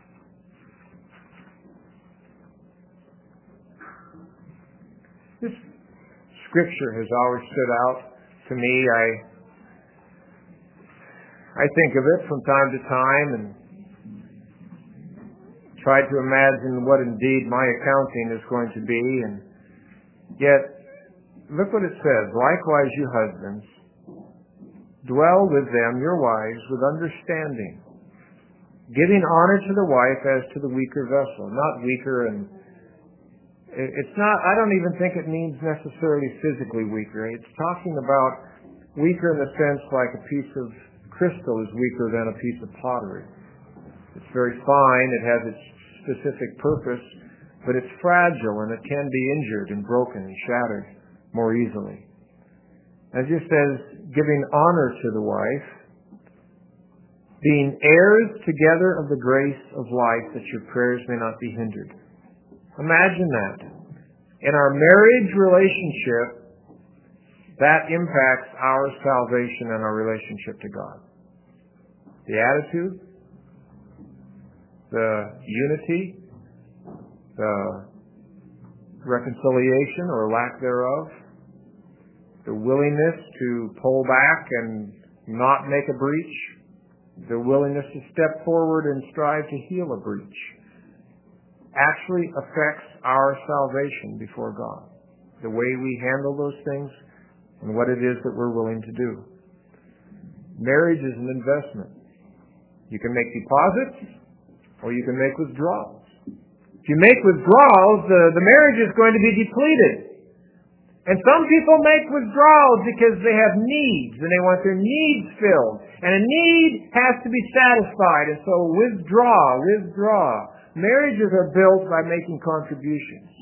This scripture has always stood out to me. I I think of it from time to time and try to imagine what indeed my accounting is going to be, and yet look what it says. Likewise, you husbands, dwell with them, your wives, with understanding, giving honor to the wife as to the weaker vessel. Not weaker, and it's not, I don't even think it means necessarily physically weaker. It's talking about weaker in the sense like a piece of crystal is weaker than a piece of pottery. It's very fine, it has its specific purpose, but it's fragile and it can be injured and broken and shattered more easily. As it says, giving honor to the wife, being heirs together of the grace of life, that your prayers may not be hindered. Imagine that. In our marriage relationship, that impacts our salvation and our relationship to God. The attitude, the unity, the reconciliation or lack thereof, the willingness to pull back and not make a breach, the willingness to step forward and strive to heal a breach, actually affects our salvation before God. The way we handle those things and what it is that we're willing to do. Marriage is an investment. You can make deposits or you can make withdrawals. If you make withdrawals, the, the marriage is going to be depleted. And some people make withdrawals because they have needs and they want their needs filled. And a need has to be satisfied. And so withdraw, withdraw. Marriages are built by making contributions.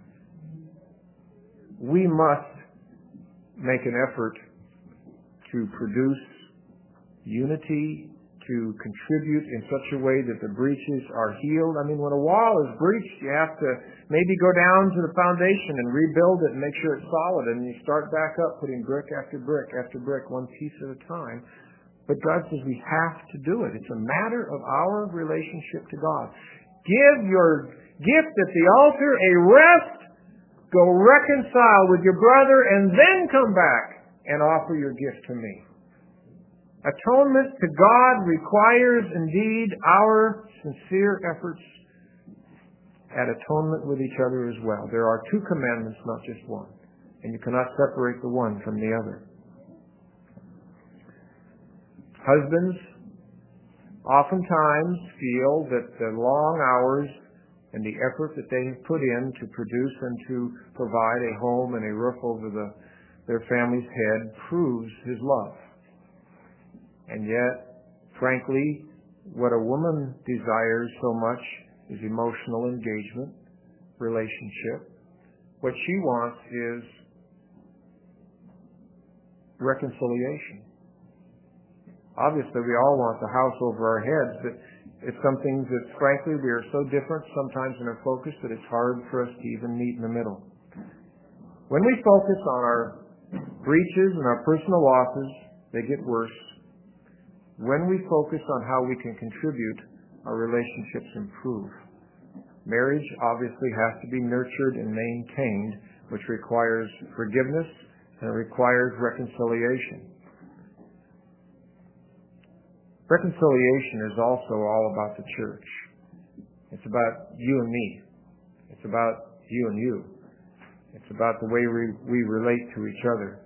We must make an effort to produce unity, to contribute in such a way that the breaches are healed. I mean, when a wall is breached, you have to maybe go down to the foundation and rebuild it and make sure it's solid, and you start back up putting brick after brick after brick, one piece at a time. But God says we have to do it. It's a matter of our relationship to God. Give your gift at the altar a rest, go reconcile with your brother, and then come back and offer your gift to me. Atonement to God requires indeed our sincere efforts at atonement with each other as well. There are two commandments, not just one. And you cannot separate the one from the other. Husbands oftentimes feel that the long hours and the effort that they have put in to produce and to provide a home and a roof over the, their family's head proves his love. And yet, frankly, what a woman desires so much is emotional engagement, relationship. What she wants is reconciliation. Obviously, we all want the house over our heads, but it's something that, frankly, we are so different sometimes in our focus that it's hard for us to even meet in the middle. When we focus on our breaches and our personal losses, they get worse. When we focus on how we can contribute, our relationships improve. Marriage obviously has to be nurtured and maintained, which requires forgiveness and it requires reconciliation. Reconciliation is also all about the church. It's about you and me. It's about you and you. It's about the way we, we relate to each other.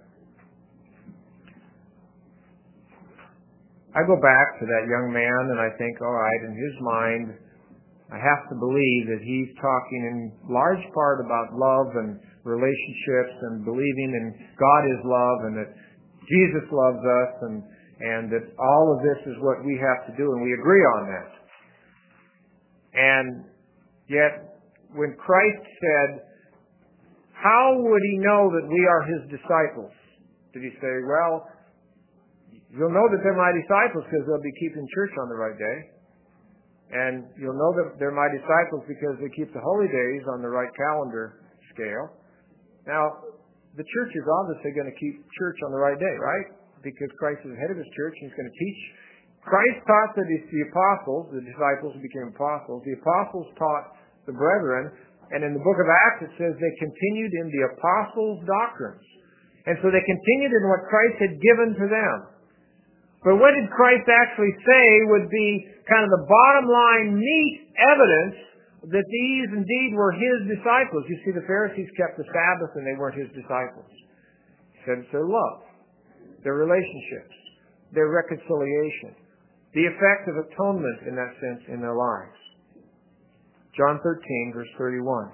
I go back to that young man and I think, all right, in his mind, I have to believe that he's talking in large part about love and relationships and believing in God is love and that Jesus loves us and, and that all of this is what we have to do, and we agree on that. And yet, when Christ said, how would he know that we are his disciples? Did he say, well, you'll know that they're my disciples because they'll be keeping church on the right day. And you'll know that they're my disciples because they keep the holy days on the right calendar scale. Now, the church is obviously going to keep church on the right day, right? Because Christ is the head of his church and he's going to teach. Christ taught that it's the apostles, the disciples who became apostles. The apostles taught the brethren. And in the book of Acts it says they continued in the apostles' doctrines. And so they continued in what Christ had given to them. But what did Christ actually say would be kind of the bottom line neat evidence that these indeed were his disciples? You see, the Pharisees kept the Sabbath and they weren't his disciples. He said it's their love, their relationships, their reconciliation, the effect of atonement in that sense in their lives. John thirteen, verse thirty-one.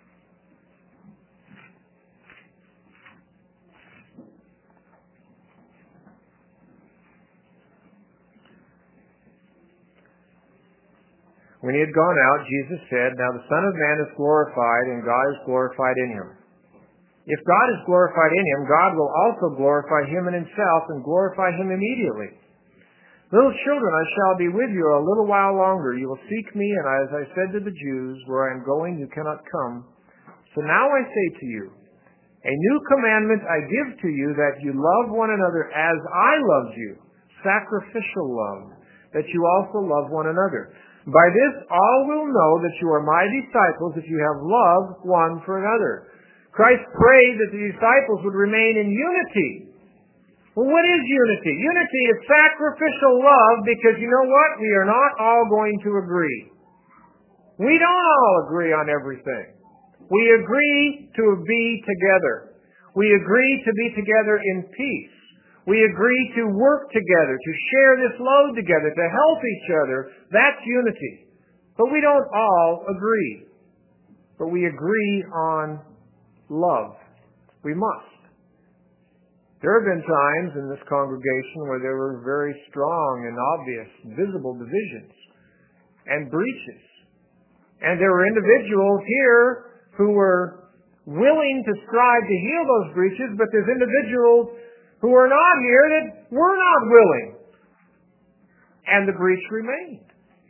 When he had gone out, Jesus said, now the Son of Man is glorified, and God is glorified in him. If God is glorified in him, God will also glorify him in himself and glorify him immediately. Little children, I shall be with you a little while longer. You will seek me, and as I said to the Jews, where I am going, you cannot come. So now I say to you, a new commandment I give to you, that you love one another as I loved you, sacrificial love, that you also love one another. By this all will know that you are my disciples if you have love one for another. Christ prayed that the disciples would remain in unity. Well, what is unity? Unity is sacrificial love because you know what? We are not all going to agree. We don't all agree on everything. We agree to be together. We agree to be together in peace. We agree to work together, to share this load together, to help each other. That's unity. But we don't all agree. But we agree on love. We must. There have been times in this congregation where there were very strong and obvious, visible divisions and breaches. And there were individuals here who were willing to strive to heal those breaches, but there's individuals who are not here that were not willing. And the breach remained.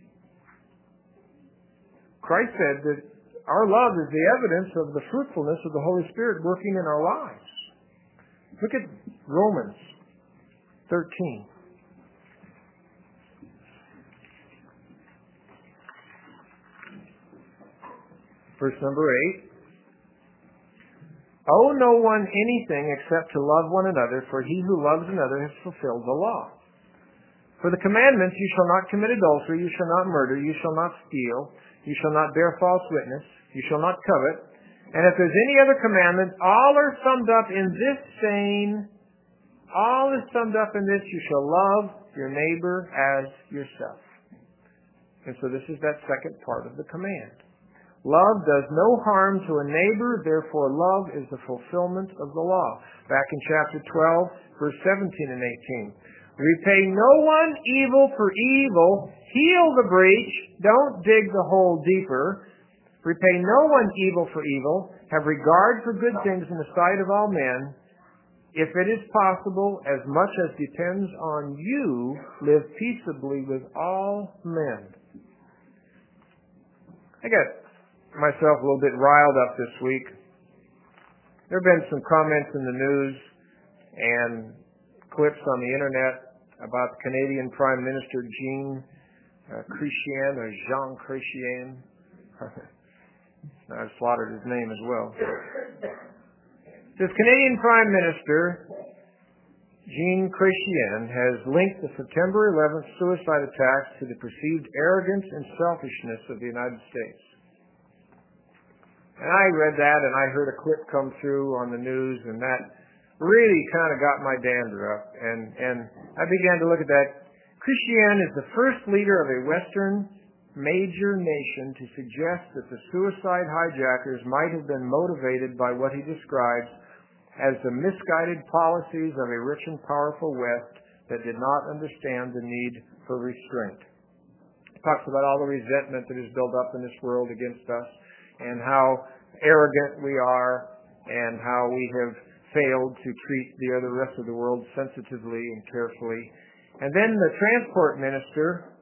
Christ said that our love is the evidence of the fruitfulness of the Holy Spirit working in our lives. Look at Romans thirteen. Verse number eight. Owe no one anything except to love one another, for he who loves another has fulfilled the law. For the commandments, you shall not commit adultery, you shall not murder, you shall not steal, you shall not bear false witness, you shall not covet. And if there's any other commandment, all are summed up in this saying, all is summed up in this, you shall love your neighbor as yourself. And so this is that second part of the command. Love does no harm to a neighbor, therefore love is the fulfillment of the law. Back in chapter twelve, verse seventeen and eighteen. Repay no one evil for evil, heal the breach, don't dig the hole deeper. Repay no one evil for evil, have regard for good things in the sight of all men. If it is possible, as much as depends on you, live peaceably with all men. I got myself a little bit riled up this week. There have been some comments in the news and clips on the internet about the Canadian Prime Minister Jean uh, Chrétien, or Jean Chrétien. I've slaughtered his name as well. This Canadian Prime Minister Jean Chrétien has linked the September eleventh suicide attacks to the perceived arrogance and selfishness of the United States. And I read that, and I heard a clip come through on the news, and that really kind of got my dander up. And, and I began to look at that. Chrétien is the first leader of a Western major nation to suggest that the suicide hijackers might have been motivated by what he describes as the misguided policies of a rich and powerful West that did not understand the need for restraint. He talks about all the resentment that is built up in this world against us, and how arrogant we are, and how we have failed to treat the other rest of the world sensitively and carefully. And then the transport minister,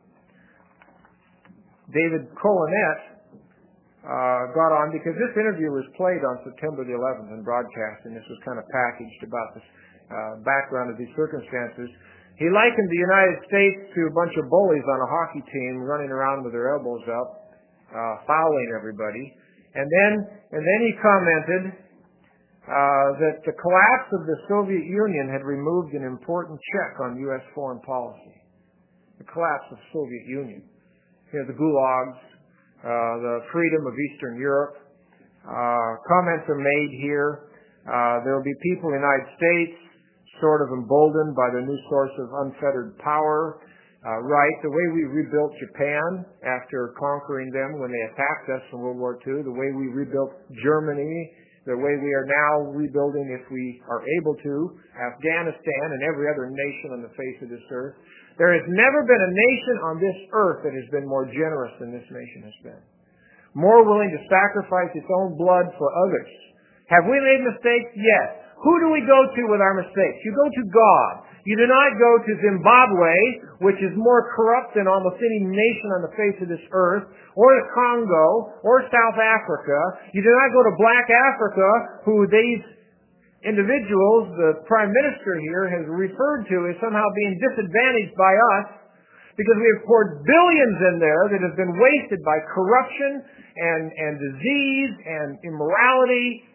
David Colonet, uh, got on, because this interview was played on September the eleventh and broadcast, and this was kind of packaged about this uh, background of these circumstances. He likened the United States to a bunch of bullies on a hockey team running around with their elbows up, uh, fouling everybody. And then, and then he commented uh, that the collapse of the Soviet Union had removed an important check on U S foreign policy. The collapse of the Soviet Union. You know, the gulags, uh, the freedom of Eastern Europe. Uh, comments are made here. Uh, there will be people in the United States sort of emboldened by the new source of unfettered power. Uh, right, the way we rebuilt Japan after conquering them when they attacked us in World War Two, the way we rebuilt Germany, the way we are now rebuilding, if we are able to, Afghanistan and every other nation on the face of this earth. There has never been a nation on this earth that has been more generous than this nation has been. More willing to sacrifice its own blood for others. Have we made mistakes? Yes. Who do we go to with our mistakes? You go to God. You do not go to Zimbabwe, which is more corrupt than almost any nation on the face of this earth, or the Congo, or South Africa. You do not go to Black Africa, who these individuals, the Prime Minister here, has referred to as somehow being disadvantaged by us, because we have poured billions in there that have been wasted by corruption and, and disease and immorality.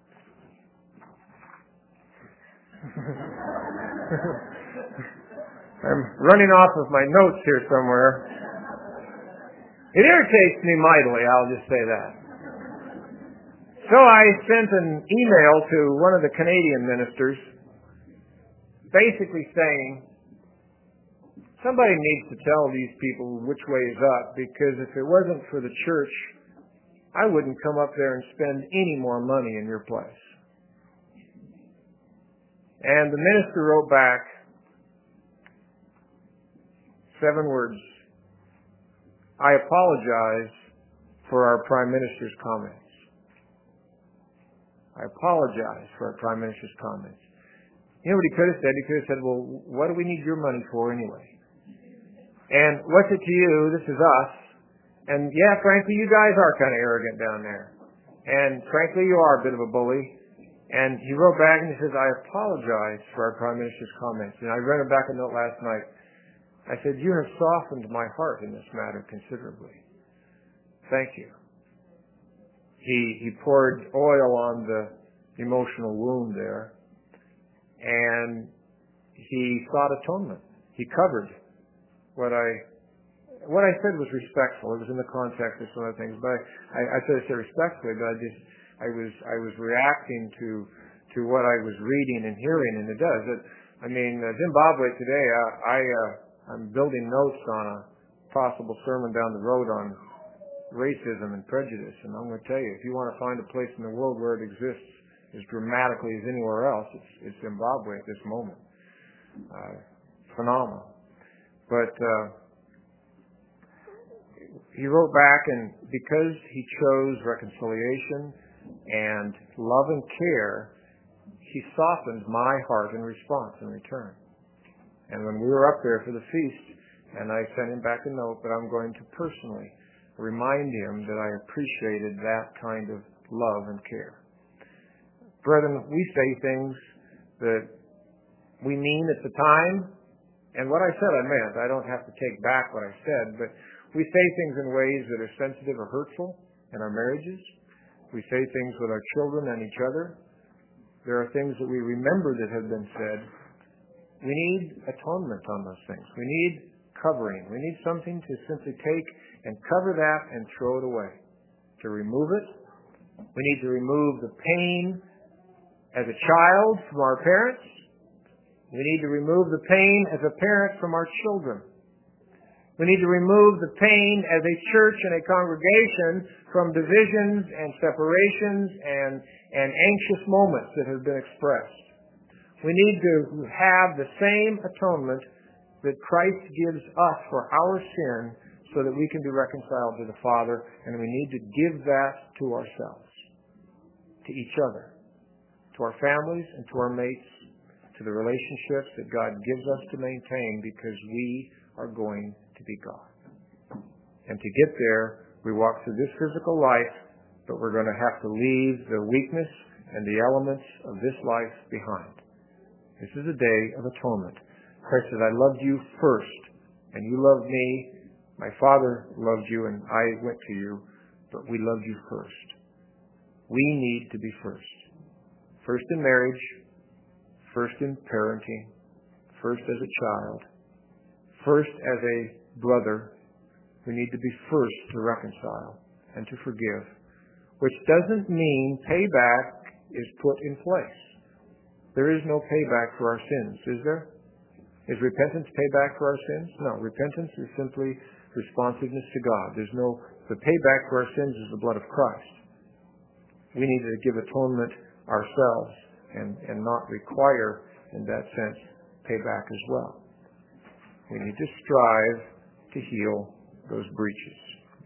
I'm running off of my notes here somewhere. It irritates me mightily, I'll just say that. So I sent an email to one of the Canadian ministers basically saying, somebody needs to tell these people which way is up, because if it wasn't for the church, I wouldn't come up there and spend any more money in your place. And the minister wrote back seven words: I apologize for our Prime Minister's comments. I apologize for our Prime Minister's comments. You know what he could have said? He could have said, well, what do we need your money for anyway? And what's it to you? This is us. And yeah, frankly, you guys are kind of arrogant down there. And frankly, you are a bit of a bully. And he wrote back and he says, I apologize for our Prime Minister's comments. And I read him back a note last night. I said, you have softened my heart in this matter considerably. Thank you. He, he poured oil on the emotional wound there. And he sought atonement. He covered what I, what I said was respectful. It was in the context of some other things. But I, I said it respectfully, but I just, I was I was reacting to to what I was reading and hearing, and it does. It, I mean, uh, Zimbabwe today. Uh, I uh, I'm building notes on a possible sermon down the road on racism and prejudice, and I'm going to tell you, if you want to find a place in the world where it exists as dramatically as anywhere else, it's, it's Zimbabwe at this moment. Uh, phenomenal. But uh, he wrote back, and because he chose reconciliation and love and care, he softened my heart in response in return. And when we were up there for the feast, and I sent him back a note that I'm going to personally remind him that I appreciated that kind of love and care. Brethren, we say things that we mean at the time, and what I said I meant. I don't have to take back what I said, but we say things in ways that are sensitive or hurtful in our marriages. We say things with our children and each other. There are things that we remember that have been said. We need atonement on those things. We need covering. We need something to simply take and cover that and throw it away. To remove it. We need to remove the pain as a child from our parents. We need to remove the pain as a parent from our children. We need to remove the pain as a church and a congregation from divisions and separations and, and anxious moments that have been expressed. We need to have the same atonement that Christ gives us for our sin so that we can be reconciled to the Father, and we need to give that to ourselves, to each other, to our families and to our mates, to the relationships that God gives us to maintain because we are going to be God. And to get there, we walk through this physical life, but we're going to have to leave the weakness and the elements of this life behind. This is a day of atonement. Christ said, I loved you first, and you loved me. My Father loved you, and I went to you, but we loved you first. We need to be first. First in marriage, first in parenting, first as a child, first as a brother. We need to be first to reconcile and to forgive, which doesn't mean payback is put in place. There is no payback for our sins, is there? Is repentance payback for our sins? No, repentance is simply responsiveness to God. There's no, the payback for our sins is the blood of Christ. We need to give atonement ourselves and, and not require, in that sense, payback as well. We need to strive to heal those breaches.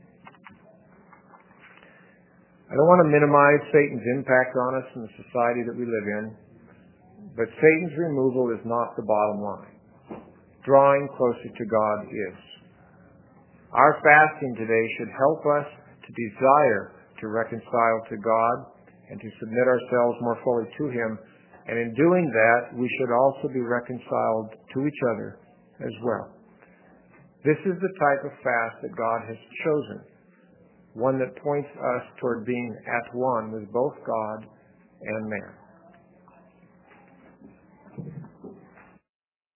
I don't want to minimize Satan's impact on us in the society that we live in, but Satan's removal is not the bottom line. Drawing closer to God is. Our fasting today should help us to desire to reconcile to God and to submit ourselves more fully to Him. And in doing that, we should also be reconciled to each other as well. This is the type of fast that God has chosen, one that points us toward being at one with both God and man.